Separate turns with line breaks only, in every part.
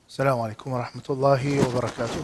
السلام عليكم ورحمة الله وبركاته.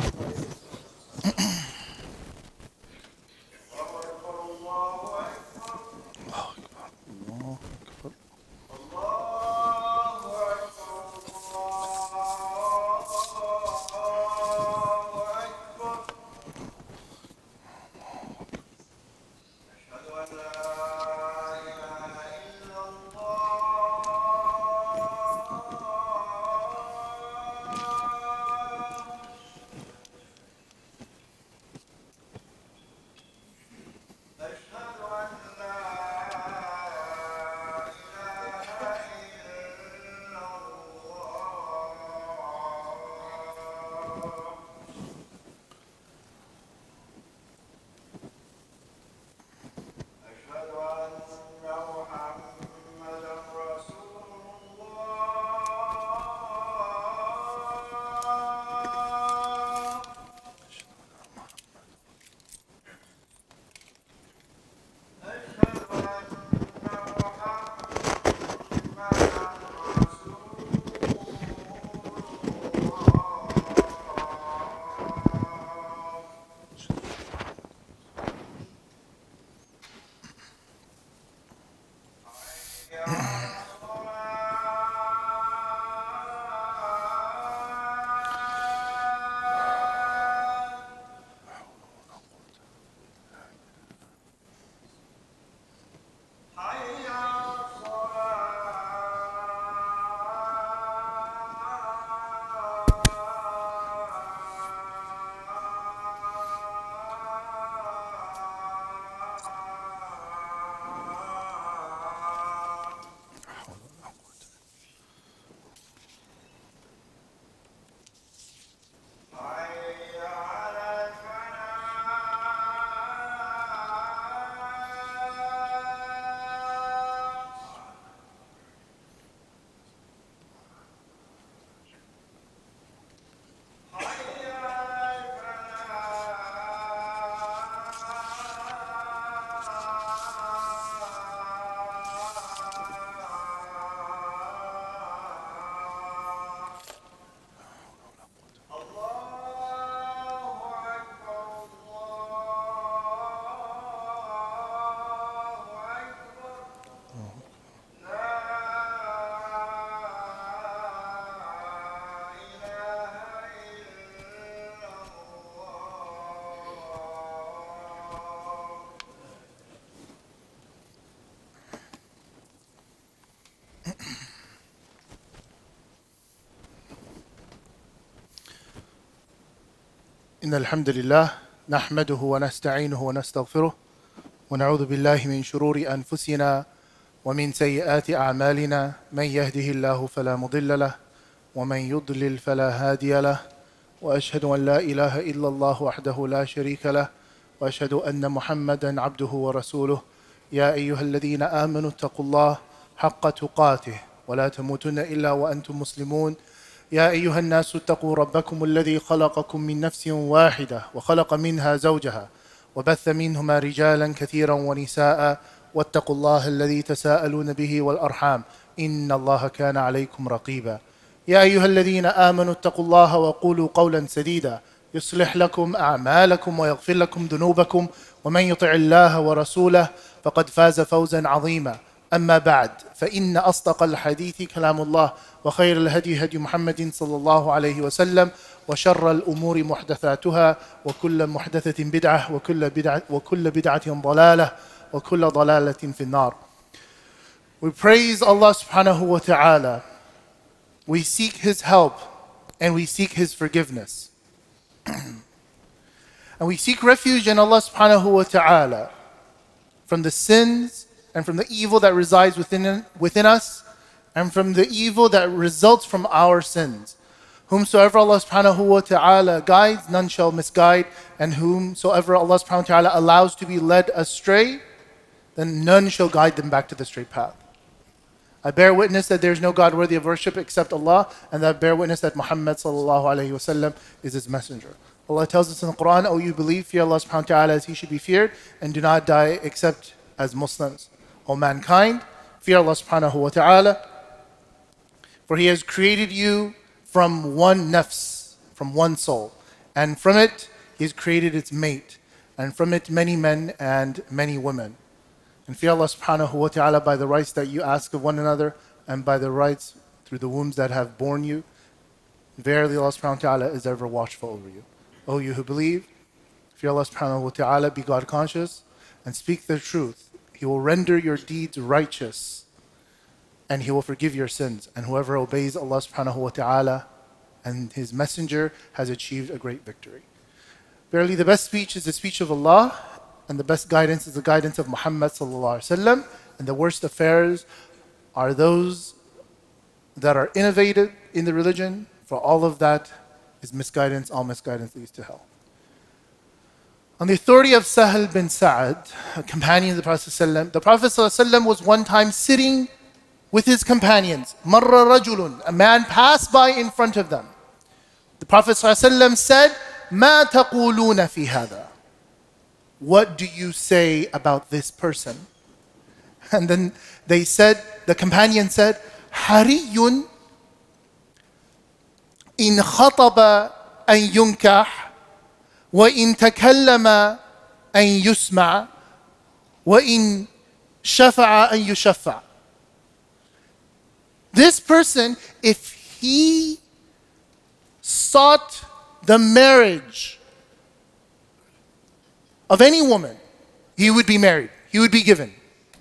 إن الحمد لله نحمده ونستعينه ونستغفره ونعوذ بالله من شرور أنفسنا ومن سيئات أعمالنا. من يهده الله فلا مضل له ومن يضلل فلا هادي له، وأشهد أن لا إله إلا الله وحده لا شريك له، وأشهد أن محمدا عبده ورسوله. يا أيها الذين آمنوا اتقوا الله حق تقاته ولا تموتن إلا وأنتم مسلمون. يا أيها الناس اتقوا ربكم الذي خلقكم من نفس واحدة وخلق منها زوجها وبث منهما رجالا كثيرا ونساء، واتقوا الله الذي تساءلون به والأرحام إن الله كان عليكم رقيبا. يا أيها الذين آمنوا اتقوا الله وقولوا قولا سديدا يصلح لكم أعمالكم ويغفر لكم ذنوبكم، ومن يطع الله ورسوله فقد فاز فوزا عظيما. أما بعد، فإن أصدق الحديث كلام الله، وخير الهدي هدي محمد صلى الله عليه وسلم، وشر الأمور محدثاتها، وكل محدثة بدعة، وكل بدعة ضلالة، وكل ضلالة في النار. We praise Allah subhanahu wa ta'ala. We seek His help and we seek His forgiveness. And we seek refuge in Allah subhanahu wa ta'ala from the sins and from the evil that resides within us, and from the evil that results from our sins. Whomsoever Allah subhanahu wa ta'ala guides, none shall misguide, and whomsoever Allah subhanahu wa ta'ala allows to be led astray, then none shall guide them back to the straight path. I bear witness that there is no God worthy of worship except Allah, and I bear witness that Muhammad sallallahu alayhi wasallam is His messenger. Allah tells us in the Quran, "O you believe, fear Allah subhanahu wa ta'ala as He should be feared, and do not die except as Muslims. O mankind, fear Allah subhanahu wa ta'ala, for He has created you from one nafs, from one soul. And from it, He has created its mate. And from it, many men and many women. And fear Allah subhanahu wa ta'ala by the rights that you ask of one another and by the rights through the wombs that have borne you. Verily Allah subhanahu wa ta'ala is ever watchful over you. O you who believe, fear Allah subhanahu wa ta'ala, be God conscious, and speak the truth. He will render your deeds righteous, and He will forgive your sins. And whoever obeys Allah subhanahu wa ta'ala and His messenger has achieved a great victory. Verily the best speech is the speech of Allah, and the best guidance is the guidance of Muhammad sallallahu alaihi wasallam, and the worst affairs are those that are innovated in the religion, for all of that is misguidance. All misguidance leads to hell. On the authority of Sahal bin Sa'ad, a companion of the Prophet ﷺ, the Prophet ﷺ was one time sitting with his companions. Marra rajulun, a man passed by in front of them. The Prophet ﷺ said, Ma taquluna fi hada? What do you say about this person? And then they said, the companion said, Hariyun in khataba an yunkah wa in takallama an yusma wa in shafa'a an yushaffa. This person, if he sought the marriage of any woman, he would be married, he would be given.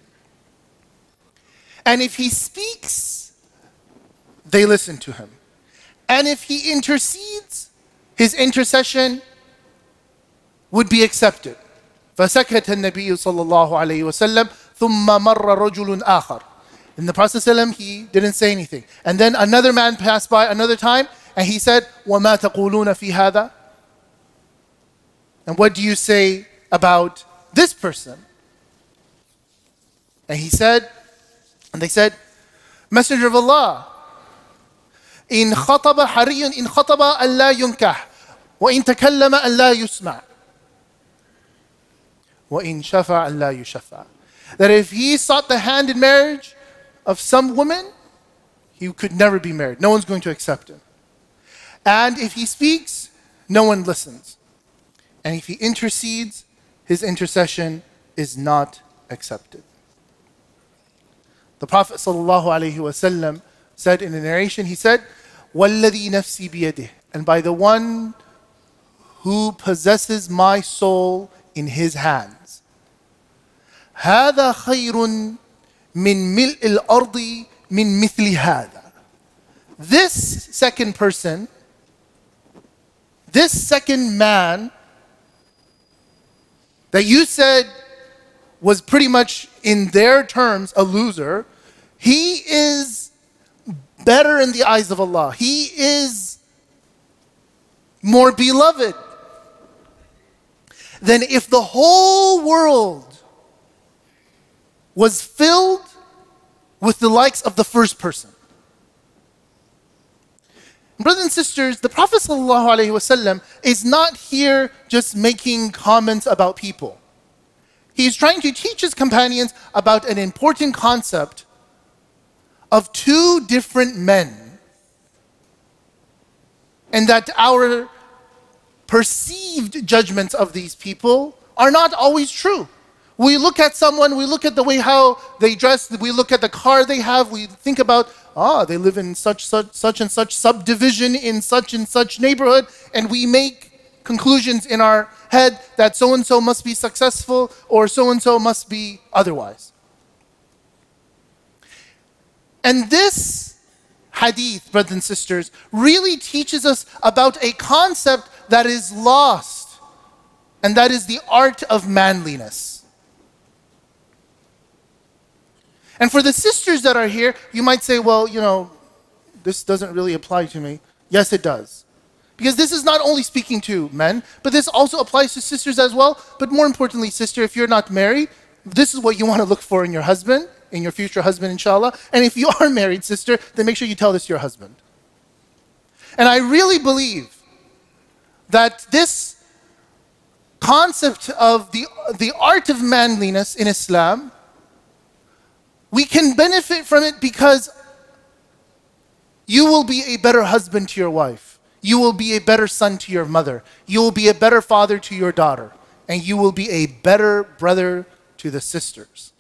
And if he speaks, they listen to him. And if he intercedes, his intercession would be accepted. فسكت النبي صلى الله عليه وسلم ثم مر رجل آخر. And the Prophet ﷺ, he didn't say anything. And then another man passed by another time, and he said, وَمَا تَقُولُونَ فِي هَذَا? And what do you say about this person? And he said, and they said, Messenger of Allah, إن خطب حري إن خطب أن لا ينكح وإن تكلم أن لا يسمع وإن شفع أن لا يشفع. That if he sought the hand in marriage of some woman, he could never be married. No one's going to accept him. And if he speaks, no one listens. And if he intercedes, his intercession is not accepted. The Prophet ﷺ said in a narration, he said, وَالَّذِي نَفْسِي بِيَدِهِ, and by the one who possesses my soul in his hands, هَذَا خَيْرٌ مِّن مِلْءِ الْأَرْضِ مِن مِثْلِ هَذَا. This second person, this second man that you said was pretty much in their terms a loser, he is better in the eyes of Allah. He is more beloved than if the whole world was filled with the likes of the first person. Brothers and sisters, the Prophet ﷺ is not here just making comments about people. He's trying to teach his companions about an important concept of two different men, and that our perceived judgments of these people are not always true. We look at someone, we look at the way how they dress, we look at the car they have, we think about, they live in such and such subdivision in such and such neighborhood, and we make conclusions in our head that so-and-so must be successful or so-and-so must be otherwise. And this hadith, brothers and sisters, really teaches us about a concept that is lost, and that is the art of manliness. And for the sisters that are here, you might say, well, this doesn't really apply to me. Yes, it does. Because this is not only speaking to men, but this also applies to sisters as well. But more importantly, sister, if you're not married, this is what you want to look for in your husband, in your future husband, inshallah. And if you are married, sister, then make sure you tell this to your husband. And I really believe that this concept of the art of manliness in Islam, we can benefit from it because You will be a better husband to your wife. You will be a better son to your mother. You will be a better father to your daughter. And you will be a better brother to the sisters.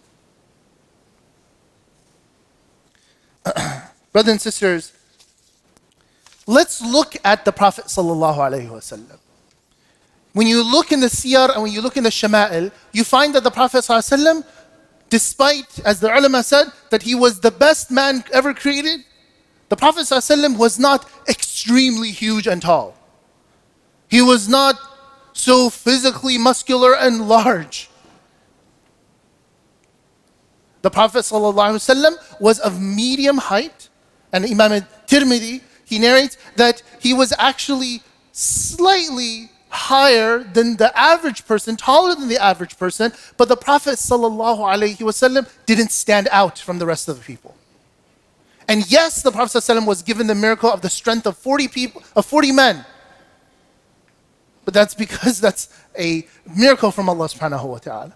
Brothers and sisters, let's look at the Prophet ﷺ. When you look in the siyar and when you look in the shama'il, you find that the Prophet ﷺ, despite, as the ulama said, that he was the best man ever created, the Prophet ﷺ was not extremely huge and tall. He was not so physically muscular and large. The Prophet ﷺ was of medium height, and Imam al-Tirmidhi, he narrates that he was actually slightly higher than the average person, taller than the average person, but the Prophet ﷺ didn't stand out from the rest of the people. And yes, the Prophet ﷺ was given the miracle of the strength of 40 men. But that's because that's a miracle from Allah subhanahu wa ta'ala.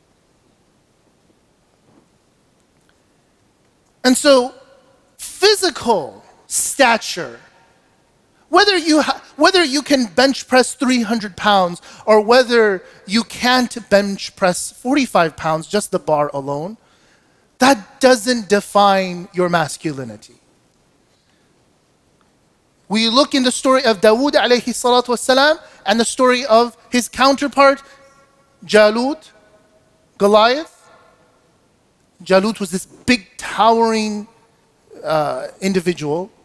And so, physical stature, whether you can bench press 300 pounds or whether you can't bench press 45 pounds, just the bar alone, that doesn't define your masculinity. We look in the story of Dawood alayhi salatu wasalam and the story of his counterpart, Jalut, Goliath. Jalut was this big, towering individual.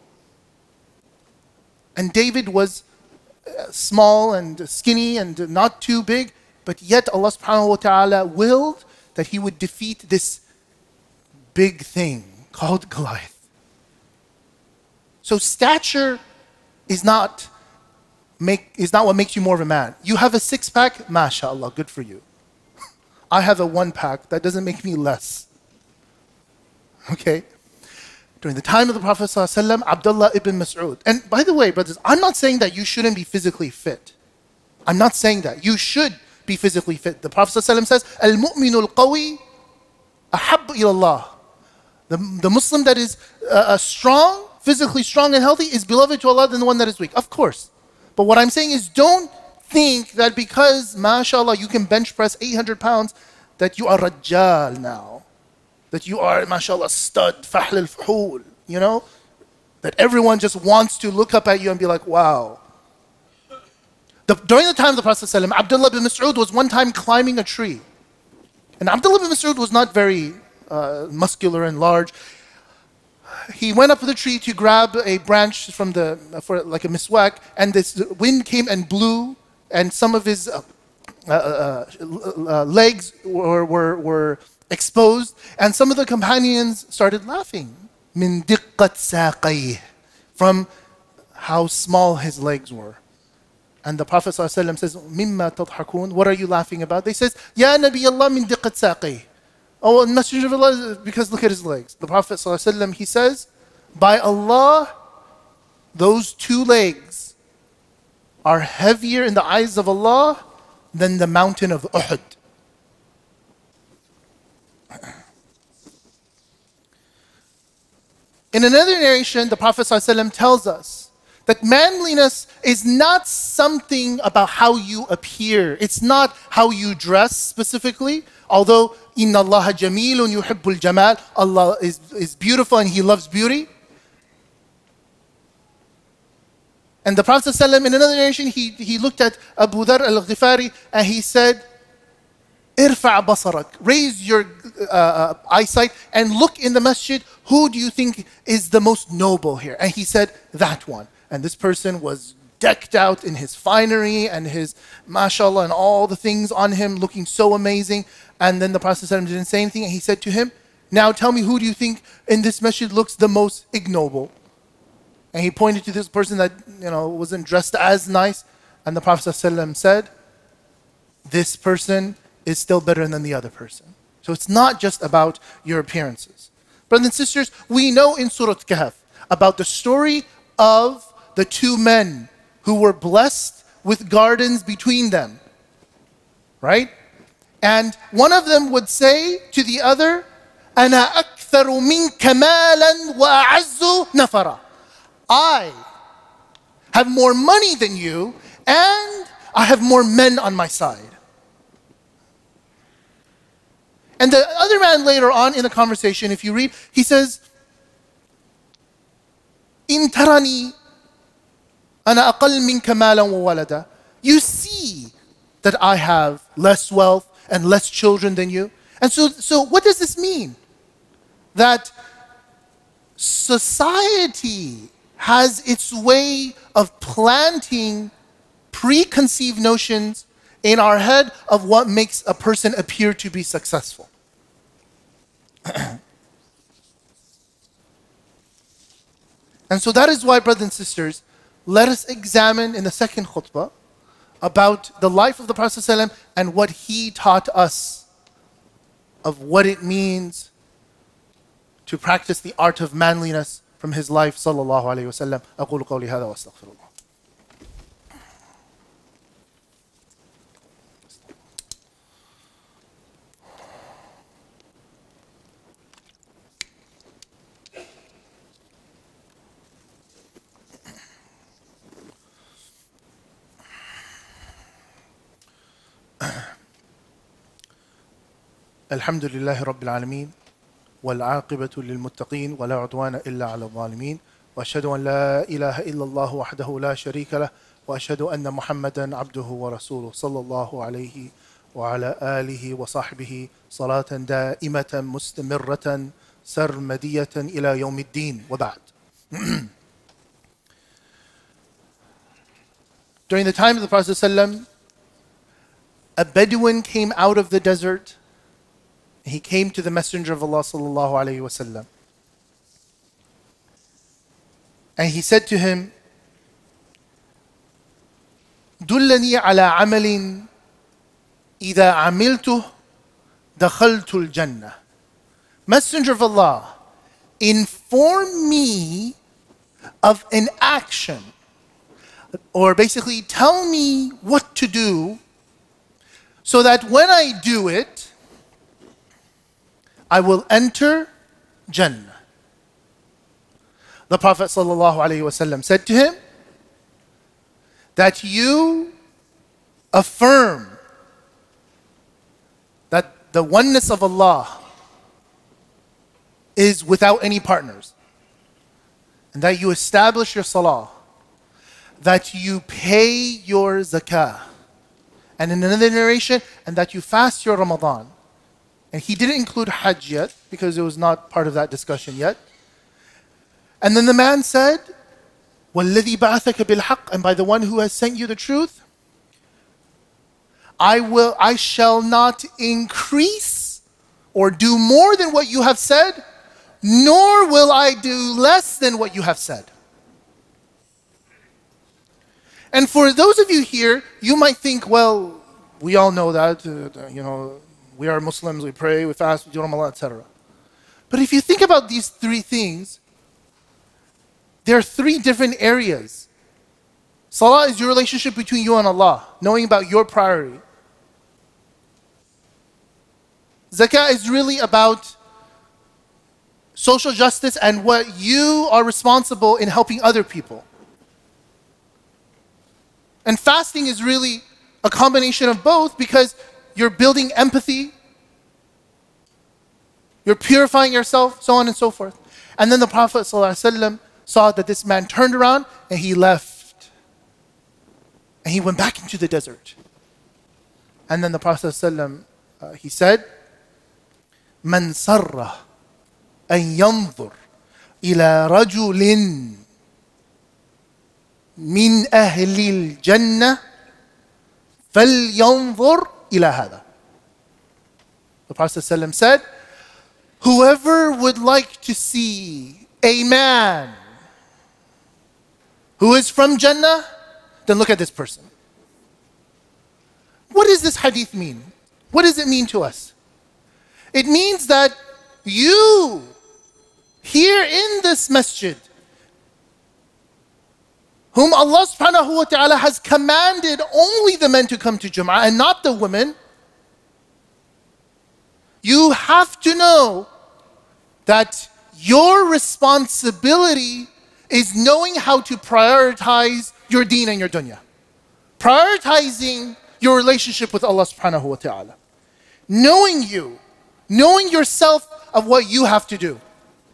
And David was small and skinny and not too big, but yet Allah subhanahu wa ta'ala willed that he would defeat this big thing called Goliath. So stature is not what makes you more of a man. You have a six-pack, mashallah, good for you. I have a one-pack, that doesn't make me less. Okay? During the time of the Prophet ﷺ, Abdullah ibn Mas'ud. And by the way, brothers, I'm not saying that you shouldn't be physically fit. I'm not saying that. You should be physically fit. The Prophet ﷺ says, Al-mu'minu al-qawi ahabbu ila Allah. The Muslim that is strong, physically strong and healthy is beloved to Allah than the one that is weak. Of course. But what I'm saying is don't think that because, mashallah, you can bench press 800 pounds, that you are rajjal now. That you are, mashallah, stud, fahl al-fuhul, you know? That everyone just wants to look up at you and be like, wow. During the time of the Prophet ﷺ, Abdullah bin Mas'ud was one time climbing a tree. And Abdullah bin Mas'ud was not very muscular and large. He went up to the tree to grab a branch for like a miswak, and this wind came and blew, and some of his legs were exposed, and some of the companions started laughing. Min diqqat saqayh, from how small his legs were. And the Prophet ﷺ says, Mimma tadhakun, what are you laughing about? They says, Ya Nabi Allah min diqqat saqayh. Oh, Messenger of Allah, because look at his legs. The Prophet ﷺ, he says, by Allah, those two legs are heavier in the eyes of Allah than the mountain of Uhud. In another narration, the Prophet ﷺ tells us that manliness is not something about how you appear. It's not how you dress specifically, although Inna Allah jamilun yuhibbul jamal, Allah is beautiful and He loves beauty. And the Prophet ﷺ, in another narration, he looked at Abu Dharr al-Ghifari and he said, Irfa' basarak, raise your eyesight and look in the masjid, who do you think is the most noble here? And he said, that one. And this person was decked out in his finery and his mashallah and all the things on him looking so amazing. And then the Prophet ﷺ didn't say anything and he said to him, now tell me, who do you think in this masjid looks the most ignoble? And he pointed to this person that wasn't dressed as nice. And the Prophet ﷺ said, this person is still better than the other person. So it's not just about your appearances. Brothers and sisters, we know in Surah Kahf about the story of the two men who were blessed with gardens between them. Right? And one of them would say to the other, أَنَا أَكْثَرُ مِنْكَ مَالًا وَأَعَزُّ نَفَرًا. I have more money than you, and I have more men on my side. And the other man later on in the conversation, if you read, he says, إِن تَرَنِي أَنَا أَقَلْ مِنْكَ مَالًا وَوَلَدًا. You see that I have less wealth and less children than you. And so what does this mean? That society has its way of planting preconceived notions in our head of what makes a person appear to be successful. And so that is why, brothers and sisters, let us examine in the second khutbah about the life of the Prophet ﷺ and what he taught us of what it means to practice the art of manliness from his life, sallallahu alayhi wa sallam. أقول قولي هذا وأستغفر الله. الحمد لله رب العالمين والعاقبة للمتقين ولا عدوان إلا على الظالمين وأشهد أن لا إله إلا الله وحده لا شريك له وأشهد أن محمدا عبده ورسوله صلى الله عليه وعلى آله وصحبه صلاة دائمة مستمرة سرمدية إلى يوم الدين وبعد. During the time of the Prophet ﷺ, a Bedouin came out of the desert. He came to the Messenger of Allah sallallahu alayhi wa sallam. And he said to him, دلني على عمل إذا عملته دخلت الجنة. Messenger of Allah, inform me of an action, or basically tell me what to do so that when I do it, I will enter Jannah. The Prophet ﷺ said to him that you affirm that the oneness of Allah is without any partners, and that you establish your salah, that you pay your zakah, and in another narration, and that you fast your Ramadan. And he didn't include Hajj yet, because it was not part of that discussion yet. And then the man said, وَالَّذِي بَعَثَكَ بِالْحَقِّ, and by the one who has sent you the truth, I shall not increase or do more than what you have said, nor will I do less than what you have said. And for those of you here, you might think, well, we all know that, we are Muslims, we pray, we fast, we do Ramadan, etc. But if you think about these three things, there are three different areas. Salah is your relationship between you and Allah, knowing about your priority. Zakah is really about social justice and what you are responsible in helping other people. And fasting is really a combination of both, because you're building empathy, you're purifying yourself, so on and so forth. And then the Prophet ﷺ saw that this man turned around and he left. And he went back into the desert. And then the Prophet ﷺ, he said, مَنْ سَرَّ أَنْ يَنْظُرْ إِلَى رَجُلٍ مِنْ أَهْلِ الْجَنَّةِ فَلْيَنْظُرْ إِلَى هَذَا. The Prophet ﷺ said, whoever would like to see a man who is from Jannah, then look at this person. What does this hadith mean? What does it mean to us? It means that you, here in this masjid, whom Allah subhanahu wa ta'ala has commanded only the men to come to Jum'ah and not the women, you have to know that your responsibility is knowing how to prioritize your deen and your dunya. Prioritizing your relationship with Allah subhanahu wa ta'ala. Knowing yourself of what you have to do.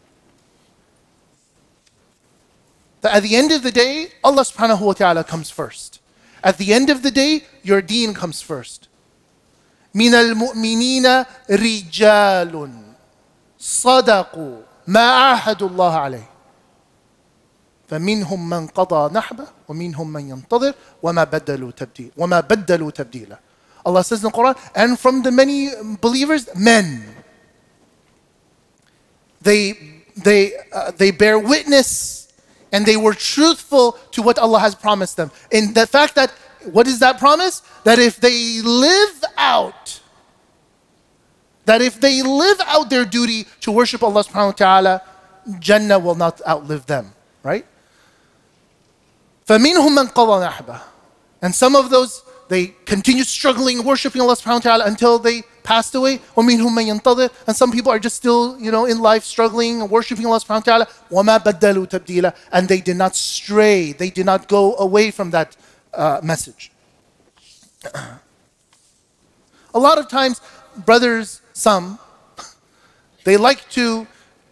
That at the end of the day, Allah subhanahu wa ta'ala comes first. At the end of the day, your deen comes first. مِنَ الْمُؤْمِنِينَ رِجَالٌ صَدَقُوا مَا عَاهَدُوا اللَّهَ عَلَيْهِ فَمِنْهُمْ مَنْ قَضَى نَحْبَهُ وَمِنْهُمْ مَنْ يَنْتَظِرُ وَمَا بَدَّلُوا تَبْدِيلًا. Allah says in the Quran, and from the many believers, men. They bear witness and they were truthful to what Allah has promised them. In the fact that, what is that promise? That if they live out their duty to worship Allah subhanahu wa ta'ala, Jannah will not outlive them, right? فَمِنْهُمْ مَنْ قَضَى نَحْبَهُ. And some of those, they continued struggling, worshiping Allah subhanahu wa ta'ala until they passed away. وَمِنْهُمْ مَنْ يَنْتَظِرُ. And some people are just still, in life struggling and worshiping Allah subhanahu wa ta'ala. وَمَا بَدَّلُوا تَبْدِيلًا. And they did not stray, they did not go away from that message. A lot of times, brothers, they like to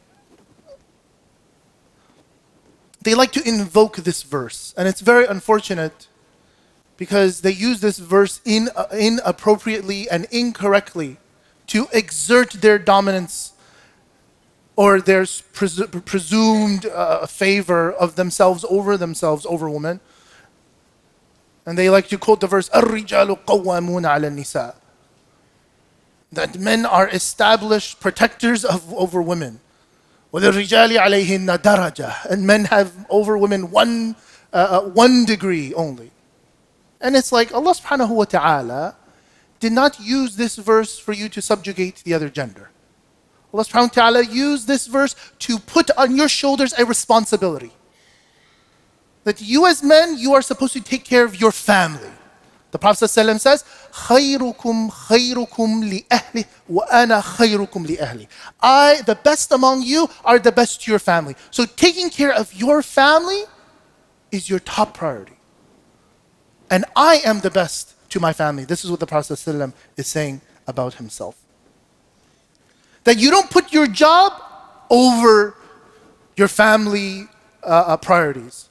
invoke this verse, and it's very unfortunate because they use this verse inappropriately and incorrectly to exert their dominance or their presumed favor of themselves over women. And they like to quote the verse, الرجال قوامون على النساء. That men are established protectors over women. وَلِلرِّجَالِ عَلَيْهِنَّ دَرَجَةٌ. And men have over women one degree only. And it's like Allah subhanahu wa ta'ala did not use this verse for you to subjugate the other gender. Allah subhanahu wa ta'ala used this verse to put on your shoulders a responsibility. That you as men, you are supposed to take care of your family. The Prophet ﷺ says, خَيْرُكُمْ خَيْرُكُمْ لِأَهْلِ وَأَنَا خَيْرُكُمْ لِأَهْلِ. The best among you are the best to your family. So taking care of your family is your top priority. And I am the best to my family. This is what the Prophet ﷺ is saying about himself. That you don't put your job over your family priorities.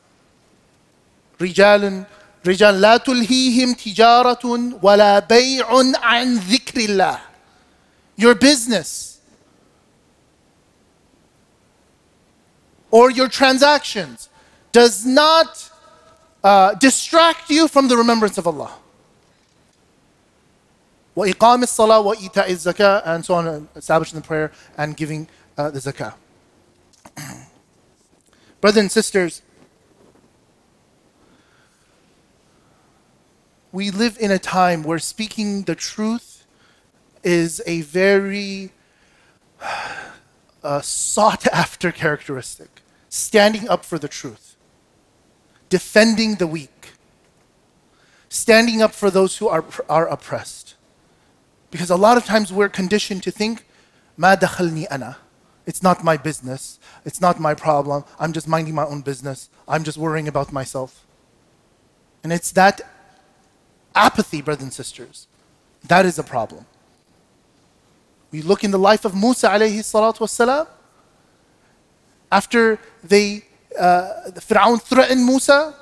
رجال لا تلهيهم تجارة ولا بيع عن ذكر الله. Your business or your transactions does not distract you from the remembrance of Allah. وإقام الصلاة وإيتاء الزكاة, and so on, establishing the prayer and giving the zakah. Brothers and sisters, we live in a time where speaking the truth is a very sought after characteristic. Standing up for the truth. Defending the weak. Standing up for those who are oppressed. Because a lot of times we're conditioned to think, ما دخلني أنا. It's not my business. It's not my problem. I'm just minding my own business. I'm just worrying about myself. And it's that apathy, brothers and sisters. That is a problem. We look in the life of Musa alayhi salatu wasalam. After the Fir'aun threatened Musa,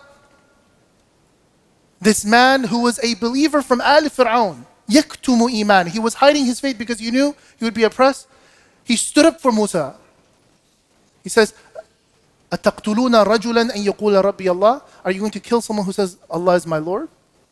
this man who was a believer from Al Fir'aun, yaktumu iman, he was hiding his faith because he knew he would be oppressed. He stood up for Musa. He says, أَتَقْتُلُونَ رَجُلًا أَن يَقُولَ رَبِّيَ اللَّهِ. Are you going to kill someone who says, Allah is my Lord?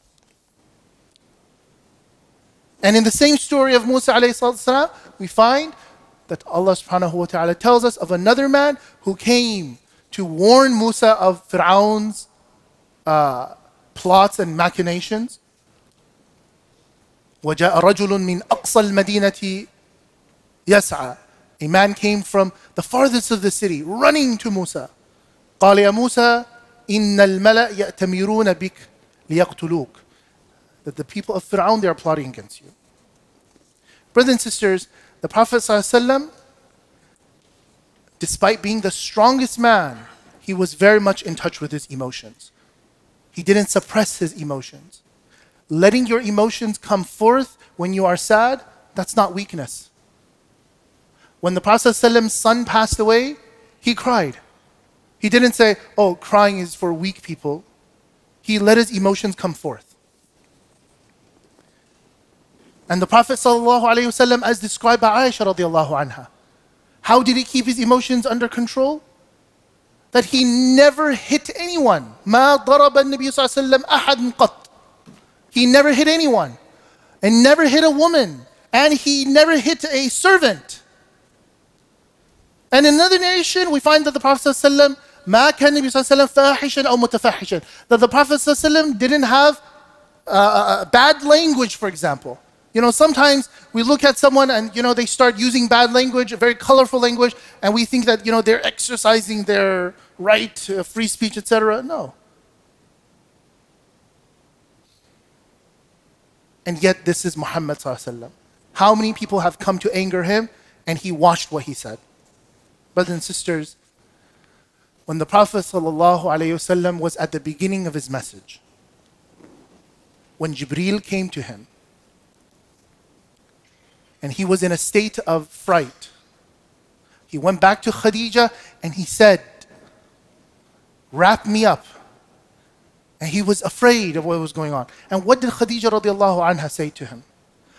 And in the same story of Musa alayhi salam, we find that Allah subhanahu wa ta'ala tells us of another man who came to warn Musa of Fir'aun's plots and machinations. وَجَاءَ رَجُلٌ مِّنْ أَقْصَى الْمَدِينَةِ يَسْعَى. A man came from the farthest of the city, running to Musa. قال يا موسى إن الملأ يأتمرون بك ليقتلوك. That the people of Fir'aun, they are plotting against you. Brothers and sisters, the Prophet ﷺ, despite being the strongest man, he was very much in touch with his emotions. He didn't suppress his emotions. Letting your emotions come forth when you are sad, that's not weakness. When the Prophet ﷺ's son passed away, he cried. He didn't say, oh, crying is for weak people. He let his emotions come forth. And the Prophet ﷺ, as described by Aisha radiallahu anha, how did he keep his emotions under control? That he never hit anyone. مَا ضَرَبَ النَّبِيُّ صَلَّى اللَّهُ عَلَيْهِ وسلم أَحَدٌ قَطْ. He never hit anyone, and never hit a woman, and he never hit a servant. And in another narration, we find that the Prophet ﷺ, مَا كَانَ النَّبِيُّ صَلَّى اللَّهُ عَلَيْهِ وسلم فَاحِشًا أَوْ مُتَفَحِّشًا. That the Prophet ﷺ didn't have bad language, for example. You know, sometimes we look at someone and, you know, they start using bad language, very colorful language, and we think that, you know, they're exercising their right to free speech, etc. No. And yet this is Muhammad ﷺ. How many people have come to anger him and he watched what he said? Brothers and sisters, when the Prophet ﷺ was at the beginning of his message, when Jibreel came to him, and he was in a state of fright, he went back to Khadija and he said, wrap me up. And he was afraid of what was going on. And what did Khadija radiallahu anha say to him?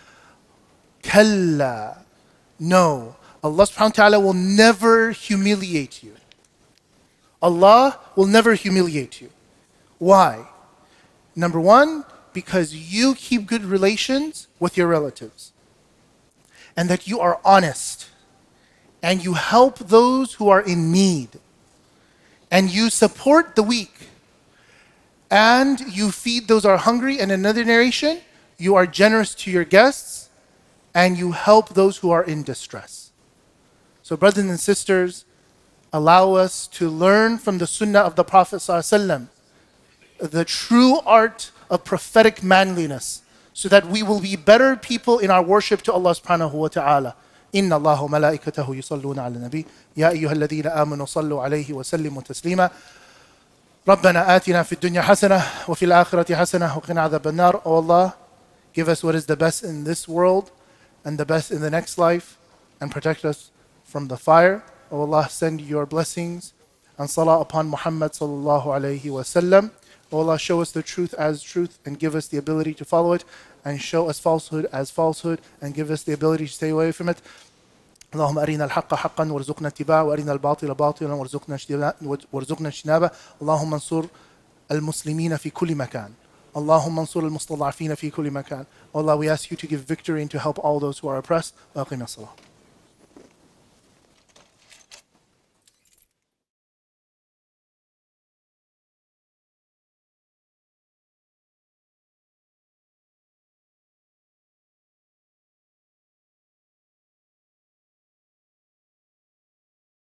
Kalla. No, Allah subhanahu wa ta'ala will never humiliate you. Allah will never humiliate you. Why? Number one, because you keep good relations with your relatives. And that you are honest. And you help those who are in need. And you support the weak. And you feed those who are hungry. And in another narration, you are generous to your guests. And you help those who are in distress. So brothers and sisters, allow us to learn from the sunnah of the Prophet ﷺ, the true art of prophetic manliness, so that we will be better people in our worship to Allah subhanahu wa ta'ala. إن الله وملائكته يصلون على النبي يا أيها الذين آمنوا صلوا عليه وسلموا تسليما ربنا آتنا في الدنيا حسنة وفي الآخرة حسنة وقنا عذاب النار. O Allah, give us what is the best in this world and the best in the next life, and protect us from the fire. O Allah, send your blessings and salah upon Muhammad sallallahu alayhi wa sallam. O Allah, show us the truth as truth and give us the ability to follow it, and show us falsehood as falsehood and give us the ability to stay away from it. اللهم أرنا الحق حقا وارزقنا اتباعه وأرنا الباطل باطلا وارزقنا اجتنابه. اللهم انصر المسلمين في كل مكان. اللهم انصر المستضعفين في كل مكان. Allah, we ask you to give victory and to help all those who are oppressed. وأقم الصلاة.